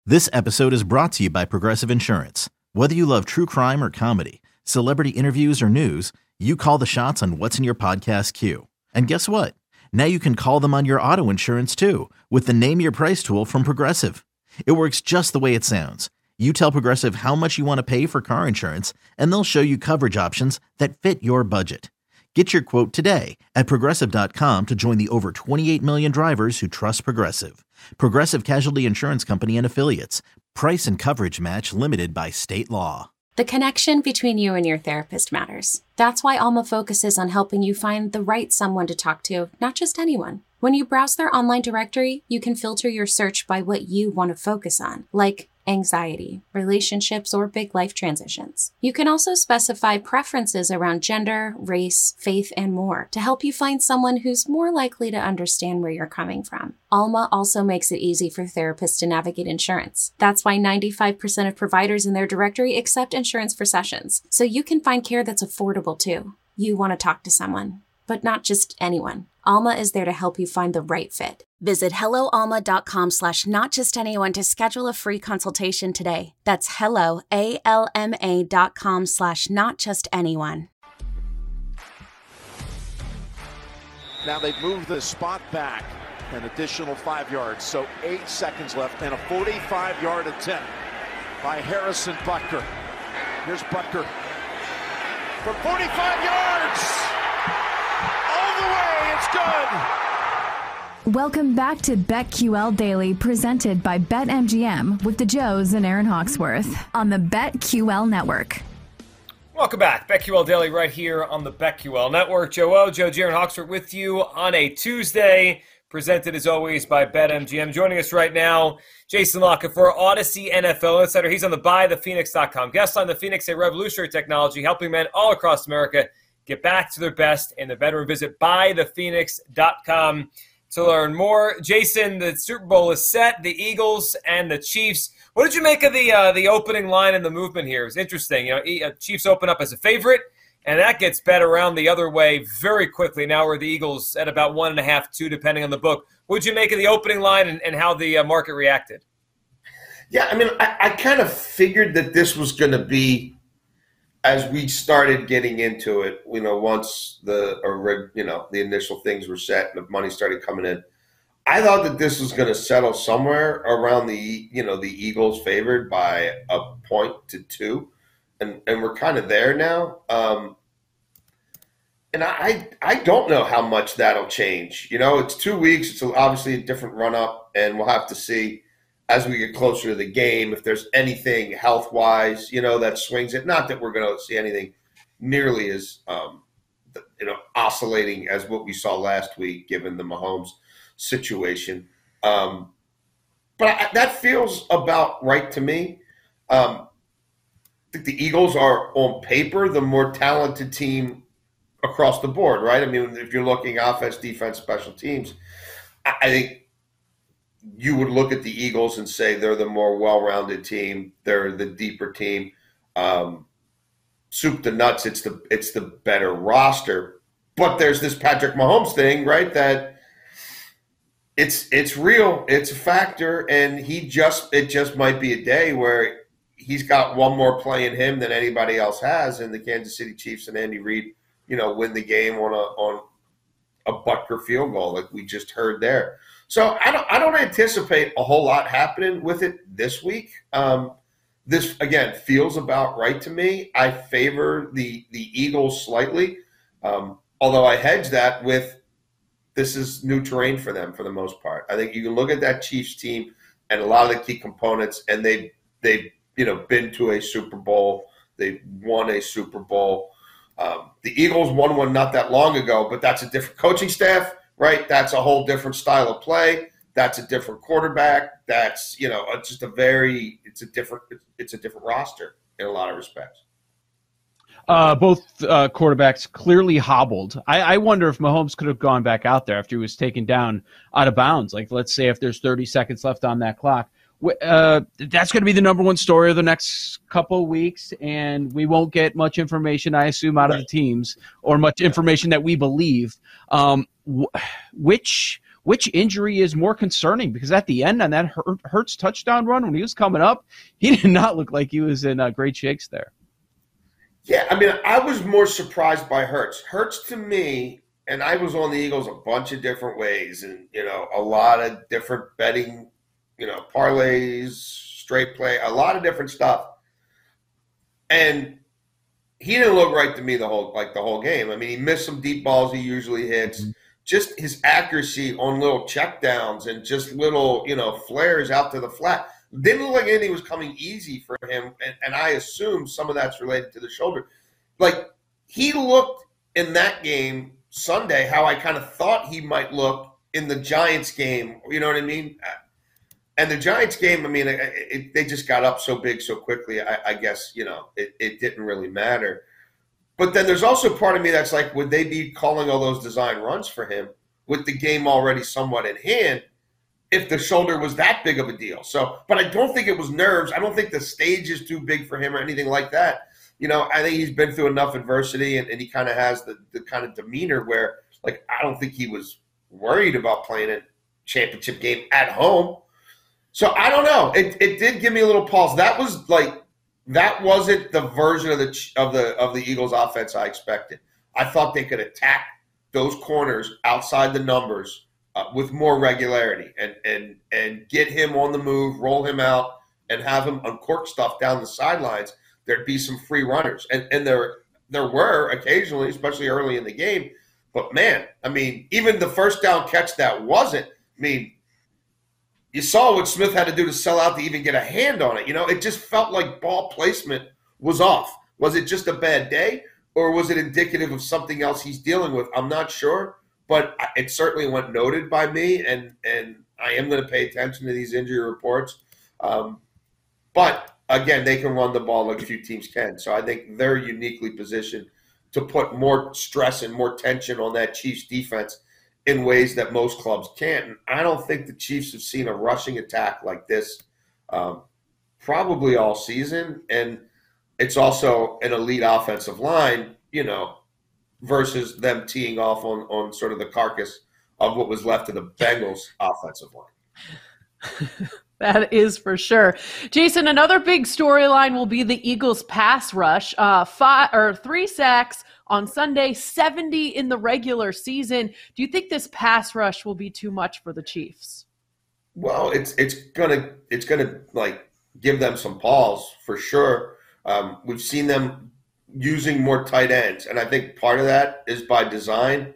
This episode is brought to you by Progressive Insurance. Whether you love true crime or comedy, celebrity interviews or news, you call the shots on what's in your podcast queue. And guess what? Now you can call them on your auto insurance too with the Name Your Price tool from Progressive. It works just the way it sounds. You tell Progressive how much you want to pay for car insurance, and they'll show you coverage options that fit your budget. Get your quote today at Progressive.com to join the over 28 million drivers who trust Progressive. Progressive Casualty Insurance Company and Affiliates. Price and coverage match limited by state law. The connection between you and your therapist matters. That's why Alma focuses on helping you find the right someone to talk to, not just anyone. When you browse their online directory, you can filter your search by what you want to focus on, like anxiety, relationships, or big life transitions. You can also specify preferences around gender, race, faith, and more to help you find someone who's more likely to understand where you're coming from. Alma also makes it easy for therapists to navigate insurance. That's why 95% of providers in their directory accept insurance for sessions, so you can find care that's affordable too. You want to talk to someone, but not just anyone. Alma is there to help you find the right fit. Visit helloalma.com/notjustanyone to schedule a free consultation today. That's helloalma.com/notjustanyone. Now they've moved the spot back an additional 5 yards, so 8 seconds left and a 45-yard attempt by Harrison Butker. Here's Butker for 45 yards. All the way, it's good. Welcome back to BetQL Daily, presented by BetMGM with the Joes and Aaron Hawksworth on the BetQL Network. Welcome back. BetQL Daily right here on the BetQL Network. Joe O, Joe G, Aaron Hawksworth with you on a Tuesday, presented as always by BetMGM. Joining us right now, Jason La Canfora, Odyssey NFL Insider. He's on the BuyThePhoenix.com guest line. The Phoenix, a revolutionary technology helping men all across America get back to their best in the bedroom. Visit BuyThePhoenix.com to learn more. Jason, the Super Bowl is set, the Eagles and the Chiefs. What did you make of the opening line and the movement here? It was interesting. Chiefs open up as a favorite, and that gets bet around the other way very quickly. Now we're the Eagles at about 1.5, 2, depending on the book. What did you make of the opening line and how the market reacted? Yeah, I mean, I kind of figured that this was going to be, as we started getting into it, once the initial things were set and the money started coming in, I thought that this was going to settle somewhere around the Eagles favored by 1 to 2, and we're kind of there now. And I don't know how much that'll change. It's 2 weeks. It's obviously a different run up, and we'll have to see as we get closer to the game if there's anything health-wise, that swings it. Not that we're going to see anything nearly as oscillating as what we saw last week, given the Mahomes situation. But that feels about right to me. I think the Eagles are, on paper, the more talented team across the board, right? I mean, if you're looking offense, defense, special teams, I think you would look at the Eagles and say they're the more well-rounded team. They're the deeper team. Soup to nuts, it's the better roster. But there's this Patrick Mahomes thing, right? That it's real. It's a factor, and it just might be a day where he's got one more play in him than anybody else has, and the Kansas City Chiefs and Andy Reid, win the game on a Butker field goal, like we just heard there. So I don't anticipate a whole lot happening with it this week. This, again, feels about right to me. I favor the Eagles slightly, although I hedge that with this is new terrain for them for the most part. I think you can look at that Chiefs team and a lot of the key components, and they've been to a Super Bowl. They've won a Super Bowl. The Eagles won one not that long ago, but that's a different coaching staff. Right, that's a whole different style of play. That's a different quarterback. That's it's a different roster in a lot of respects. Both quarterbacks clearly hobbled. I wonder if Mahomes could have gone back out there after he was taken down out of bounds. Like, let's say if there's 30 seconds left on that clock. That's going to be the number one story of the next couple of weeks, and we won't get much information, I assume, out of the teams, or much information that we believe. Which which injury is more concerning? Because at the end on that Hurts touchdown run, when he was coming up, he did not look like he was in great shakes there. Yeah, I mean, I was more surprised by Hurts. Hurts to me, and I was on the Eagles a bunch of different ways and, a lot of different betting, parlays, straight play, a lot of different stuff. And he didn't look right to me the whole game. I mean, he missed some deep balls he usually hits. Mm-hmm. Just his accuracy on little checkdowns and just little, flares out to the flat. Didn't look like anything was coming easy for him, and I assume some of that's related to the shoulder. Like, he looked in that game Sunday how I kind of thought he might look in the Giants game, you know what I mean? And the Giants game, I mean, they just got up so big so quickly, I guess, it didn't really matter. But then there's also part of me that's like, would they be calling all those design runs for him with the game already somewhat in hand if the shoulder was that big of a deal? So, but I don't think it was nerves. I don't think the stage is too big for him or anything like that. I think he's been through enough adversity and he kind of has the kind of demeanor where, like, I don't think he was worried about playing a championship game at home. So I don't know. It did give me a little pause. That wasn't the version of the Eagles offense I expected. I thought they could attack those corners outside the numbers with more regularity and get him on the move, roll him out, and have him uncork stuff down the sidelines. There'd be some free runners. And there were occasionally, especially early in the game. But, man, I mean, even the first down catch that wasn't, I mean, you saw what Smith had to do to sell out to even get a hand on it. It just felt like ball placement was off. Was it just a bad day, or was it indicative of something else he's dealing with? I'm not sure, but it certainly went noted by me, and I am going to pay attention to these injury reports. But, again, they can run the ball like few teams can, so I think they're uniquely positioned to put more stress and more tension on that Chiefs defense in ways that most clubs can't. And I don't think the Chiefs have seen a rushing attack like this probably all season. And it's also an elite offensive line, versus them teeing off on sort of the carcass of what was left of the Bengals offensive line. That is for sure. Jason, another big storyline will be the Eagles pass rush. 3 sacks on Sunday, 70 in the regular season. Do you think this pass rush will be too much for the Chiefs? Well, it's gonna like give them some pause for sure. We've seen them using more tight ends, and I think part of that is by design.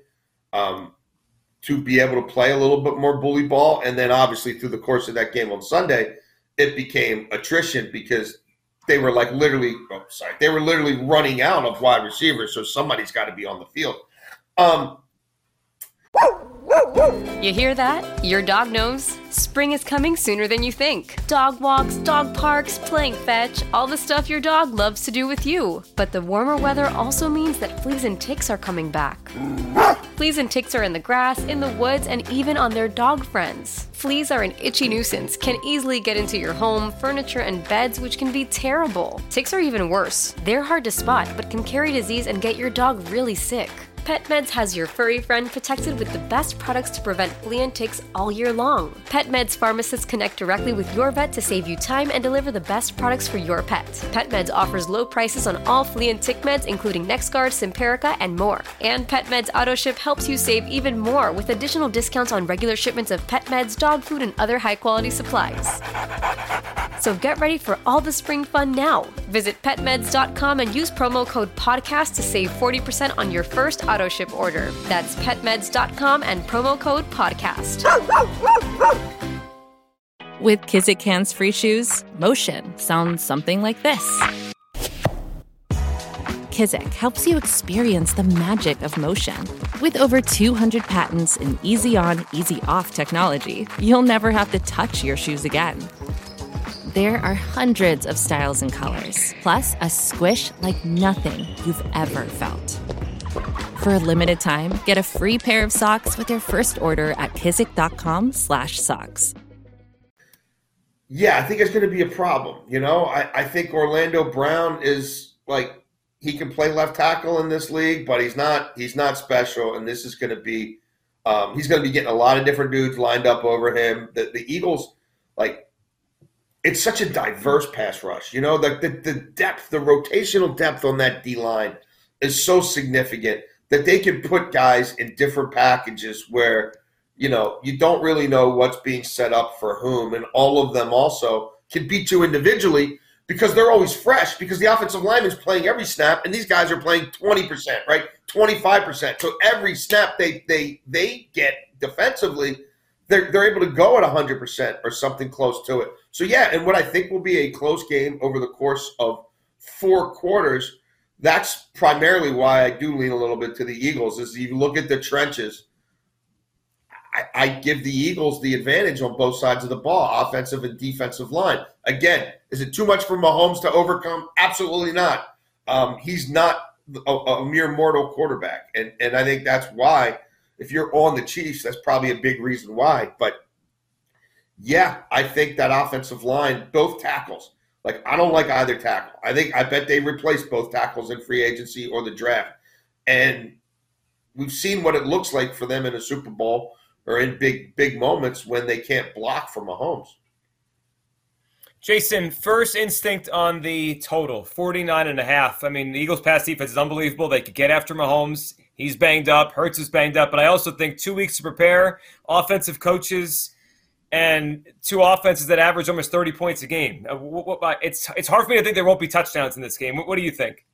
To be able to play a little bit more bully ball. And then obviously through the course of that game on Sunday, it became attrition because they were literally running out of wide receivers. So somebody's got to be on the field. You hear that? Your dog knows. Spring is coming sooner than you think. Dog walks, dog parks, playing fetch, all the stuff your dog loves to do with you. But the warmer weather also means that fleas and ticks are coming back. Fleas and ticks are in the grass, in the woods, and even on their dog friends. Fleas are an itchy nuisance, can easily get into your home, furniture, and beds, which can be terrible. Ticks are even worse. They're hard to spot, but can carry disease and get your dog really sick. PetMeds has your furry friend protected with the best products to prevent flea and ticks all year long. PetMeds pharmacists connect directly with your vet to save you time and deliver the best products for your pet. PetMeds offers low prices on all flea and tick meds, including NexGard, Simparica, and more. And PetMeds AutoShip helps you save even more with additional discounts on regular shipments of pet meds, dog food, and other high-quality supplies. So get ready for all the spring fun now. Visit PetMeds.com and use promo code PODCAST to save 40% on your first auto ship order. That's PetMeds.com and promo code PODCAST. With Kizik hands-free shoes, motion sounds something like this. Kizik helps you experience the magic of motion. With over 200 patents and easy-on, easy-off technology, you'll never have to touch your shoes again. There are hundreds of styles and colors, plus a squish like nothing you've ever felt. For a limited time, get a free pair of socks with your first order at kizik.com/socks. Yeah, I think it's going to be a problem. I think Orlando Brown is he can play left tackle in this league, but he's not special. And this is going to be He's going to be getting a lot of different dudes lined up over him. The Eagles, like, it's such a diverse pass rush. You know, the depth, the rotational depth on that D-line is so significant that they can put guys in different packages where, you know, you don't really know what's being set up for whom, and all of them also can beat you individually because they're always fresh, because the offensive lineman's playing every snap, and these guys are playing 20%, right, 25%. So every snap they get defensively, they're able to go at 100% or something close to it. So, yeah, and what I think will be a close game over the course of 4 quarters, that's primarily why I do lean a little bit to the Eagles, is you look at the trenches. I give the Eagles the advantage on both sides of the ball, offensive and defensive line. Again, is it too much for Mahomes to overcome? Absolutely not. He's not a mere mortal quarterback. And I think that's why, if you're on the Chiefs, that's probably a big reason why. But, yeah, I think that offensive line, both tackles, like, I don't like either tackle. I bet they replace both tackles in free agency or the draft. And we've seen what it looks like for them in a Super Bowl or in big moments when they can't block for Mahomes. Jason, first instinct on the total, 49.5. I mean, the Eagles' pass defense is unbelievable. They could get after Mahomes. He's banged up. Hurts is banged up. But I also think 2 weeks to prepare, offensive coaches, and 2 offenses that average almost 30 points a game. It's hard for me to think there won't be touchdowns in this game. What do you think?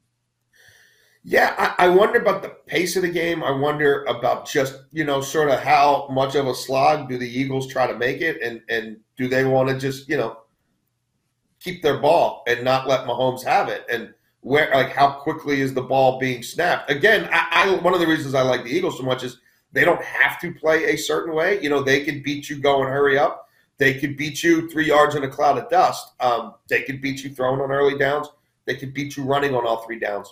Yeah, I wonder about the pace of the game. I wonder about just, you know, sort of how much of a slog do the Eagles try to make it, and do they want to just, you know, keep their ball and not let Mahomes have it, and where, like, how quickly is the ball being snapped? Again, one of the reasons I like the Eagles so much is they don't have to play a certain way. You know, they could beat you going hurry up. They could beat you 3 yards in a cloud of dust. They could beat you throwing on early downs. They could beat you running on all 3 downs.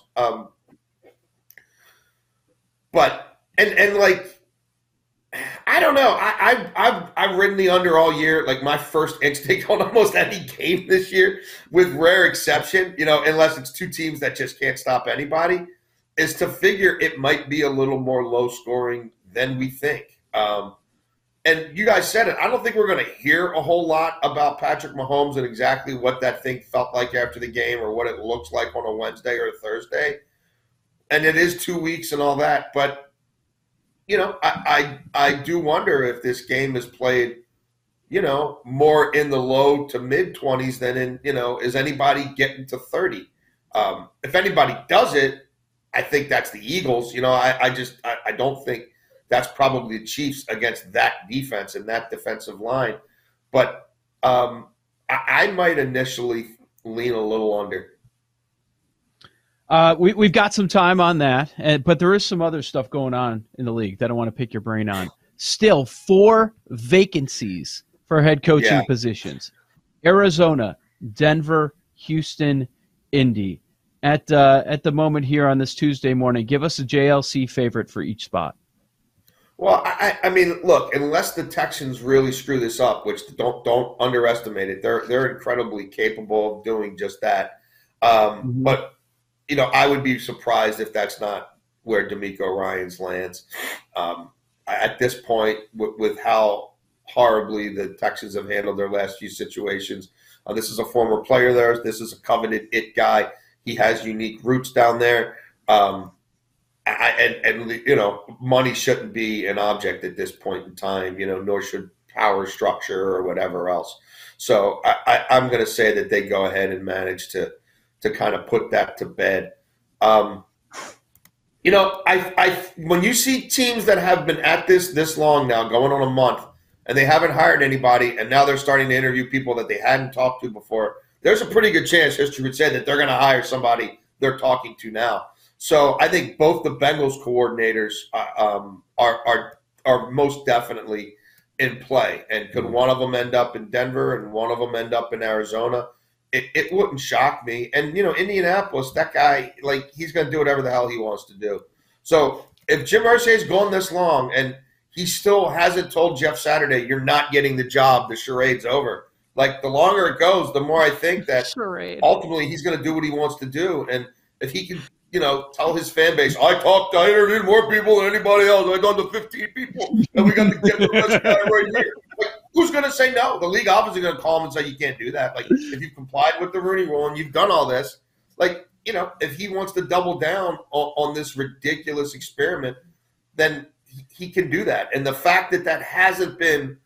But like, I don't know. I've ridden the under all year. Like, my first instinct on almost any game this year, with rare exception, you know, unless it's 2 teams that just can't stop anybody, is to figure it might be a little more low scoring than we think. And you guys said it. I don't think we're going to hear a whole lot about Patrick Mahomes and exactly what that thing felt like after the game, or what it looks like on a Wednesday or a Thursday. And it is 2 weeks and all that. But, you know, I do wonder if this game is played, you know, more in the low to mid-20s than in, you know, is anybody getting to 30? If anybody does it, I think that's the Eagles. You know, I don't think that's probably the Chiefs against that defense and that defensive line. But I might initially lean a little under. We've got some time on that, but there is some other stuff going on in the league that I want to pick your brain on. Still 4 vacancies for head coaching positions. Arizona, Denver, Houston, Indy. At the moment here on this Tuesday morning, give us a JLC favorite for each spot. Well, I mean, look, unless the Texans really screw this up, which don't underestimate it, they're incredibly capable of doing just that. But, you know, I would be surprised if that's not where DeMeco Ryans lands. At this point, with how horribly the Texans have handled their last few situations, this is a former player of theirs. This is a coveted it guy. He has unique roots down there. And you know, money shouldn't be an object at this point in time, you know, nor should power structure or whatever else. So I'm going to say that they go ahead and manage to kind of put that to bed. You know, when you see teams that have been at this long now, going on a month, and they haven't hired anybody, and now they're starting to interview people that they hadn't talked to before, there's a pretty good chance history would say that they're going to hire somebody they're talking to now. So I think both the Bengals coordinators are most definitely in play. And could one of them end up in Denver and one of them end up in Arizona? It wouldn't shock me. And, you know, Indianapolis, that guy, like, he's going to do whatever the hell he wants to do. So if Jim Irsay's gone this long and he still hasn't told Jeff Saturday, you're not getting the job, the charade's over. Like, the longer it goes, the more I think that ultimately he's going to do what he wants to do. And if he can, tell his fan base, I interviewed more people than anybody else. I done to 15 people, and we got to get the best guy right here. Like, who's going to say no? The league obviously going to call him and say, you can't do that. Like, if you've complied with the Rooney Rule and you've done all this, like, if he wants to double down on this ridiculous experiment, then he can do that. And the fact that hasn't been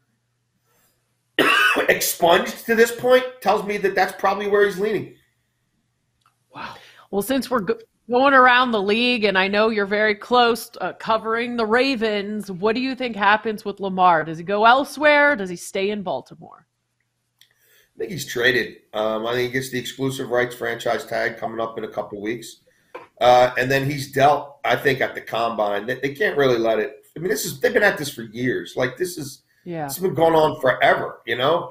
expunged to this point tells me that that's probably where he's leaning. Wow. Well, since we're going around the league, and I know you're very close covering the Ravens, what do you think happens with Lamar? Does he go elsewhere? Does he stay in Baltimore? I think he's traded. I think he gets the exclusive rights franchise tag coming up in a couple of weeks. And then he's dealt, I think, at the combine. They can't really let it. I mean, they've been at this for years. Like, this has been going on forever,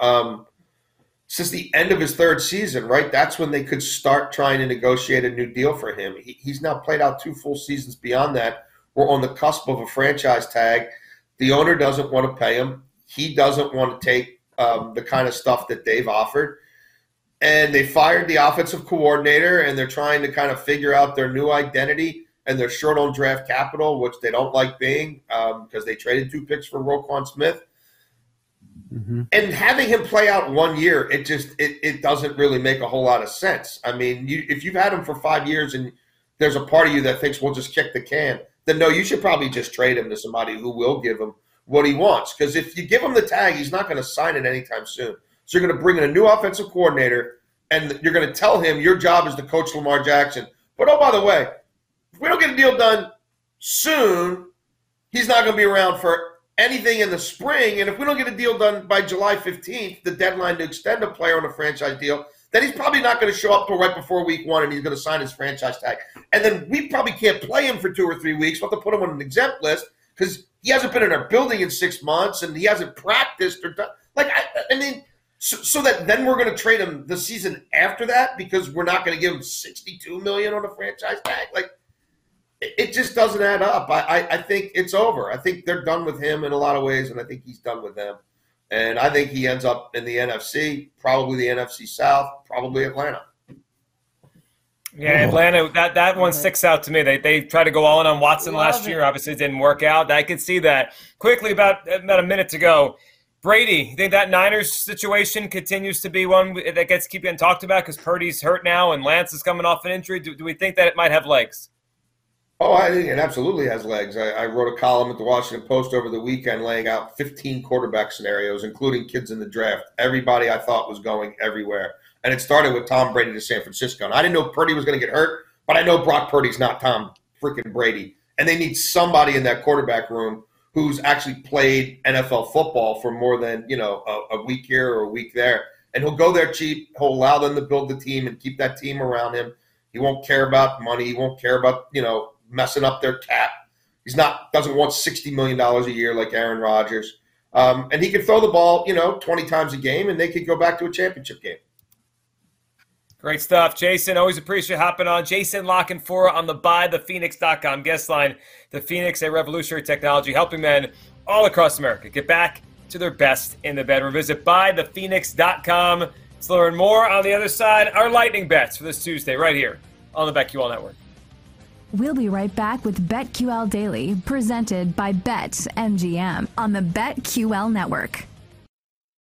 since the end of his third season, right? That's when they could start trying to negotiate a new deal for him. He's now played out 2 full seasons beyond that. We're on the cusp of a franchise tag. The owner doesn't want to pay him. He doesn't want to take the kind of stuff that they've offered. And they fired the offensive coordinator, and they're trying to kind of figure out their new identity, and they're short on draft capital, which they don't like being because they traded 2 picks for Roquan Smith. Mm-hmm. And having him play out 1 year, it doesn't really make a whole lot of sense. I mean, if you've had him for 5 years and there's a part of you that thinks we'll just kick the can, then no, you should probably just trade him to somebody who will give him what he wants. Because if you give him the tag, he's not going to sign it anytime soon. So you're going to bring in a new offensive coordinator, and you're going to tell him your job is to coach Lamar Jackson. But, oh, by the way, if we don't get a deal done soon, he's not going to be around for anything in the spring. And if we don't get a deal done by July 15th, the deadline to extend a player on a franchise deal, then he's probably not going to show up till right before week 1, and he's going to sign his franchise tag. And then we probably can't play him for 2 or 3 weeks. We'll have to put him on an exempt list because he hasn't been in our building in 6 months, and he hasn't practiced or done. Like, I mean, so that then we're going to trade him the season after that because we're not going to give him $62 million on a franchise tag. Like, it just doesn't add up. I think it's over. I think they're done with him in a lot of ways, and I think he's done with them. And I think he ends up in the NFC, probably the NFC South, probably Atlanta. Yeah, Atlanta, that one sticks out to me. They tried to go all in on Watson last year. Obviously, it didn't work out. I could see that. Quickly, about a minute to go. Brady, you think that Niners situation continues to be one that gets keep getting talked about because Purdy's hurt now and Lance is coming off an injury? Do we think that it might have legs? Oh, I think it absolutely has legs. I wrote a column at the Washington Post over the weekend laying out 15 quarterback scenarios, including kids in the draft. Everybody I thought was going everywhere. And it started with Tom Brady to San Francisco. And I didn't know Purdy was going to get hurt, but I know Brock Purdy's not Tom freaking Brady. And they need somebody in that quarterback room who's actually played NFL football for more than, a week here or a week there. And he'll go there cheap. He'll allow them to build the team and keep that team around him. He won't care about money. He won't care about, messing up their cap. Doesn't want $60 million a year like Aaron Rodgers. And he can throw the ball, 20 times a game, and they could go back to a championship game. Great stuff, Jason. Always appreciate hopping on. Jason La Canfora on the BuyThePhoenix.com guest line. The Phoenix, a revolutionary technology helping men all across America get back to their best in the bedroom. Visit BuyThePhoenix.com to learn more. On the other side, our lightning bets for this Tuesday right here on the BetQL Network. We'll be right back with BetQL Daily, presented by BetMGM on the BetQL Network.